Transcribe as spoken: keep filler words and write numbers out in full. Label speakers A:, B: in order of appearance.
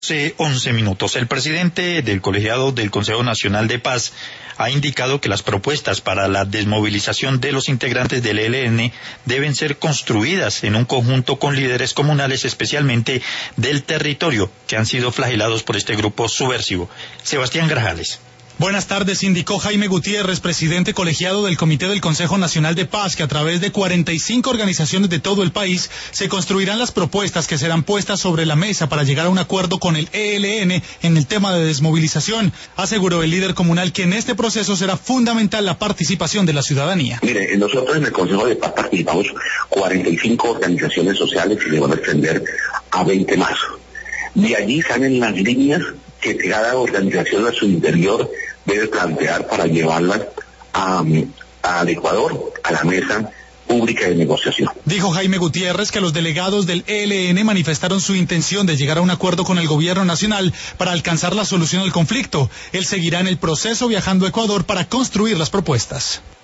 A: Hace once minutos, el presidente del colegiado del Consejo Nacional de Paz ha indicado que las propuestas para la desmovilización de los integrantes del E L N deben ser construidas en un conjunto con líderes comunales, especialmente del territorio, que han sido flagelados por este grupo subversivo. Sebastián Grajales.
B: Buenas tardes, indicó Jaime Gutiérrez, presidente colegiado del Comité del Consejo Nacional de Paz, que a través de cuarenta y cinco organizaciones de todo el país se construirán las propuestas que serán puestas sobre la mesa para llegar a un acuerdo con el E L N en el tema de desmovilización. Aseguró el líder comunal que en este proceso será fundamental la participación de la ciudadanía.
C: Mire, nosotros en el Consejo de Paz participamos cuarenta y cinco organizaciones sociales y le van a extender a veinte más. De allí salen las líneas que cada organización a su interior debe plantear para llevarlas a, al Ecuador, a la mesa pública de negociación.
B: Dijo Jaime Gutiérrez que los delegados del E L N manifestaron su intención de llegar a un acuerdo con el gobierno nacional para alcanzar la solución al conflicto. Él seguirá en el proceso viajando a Ecuador para construir las propuestas.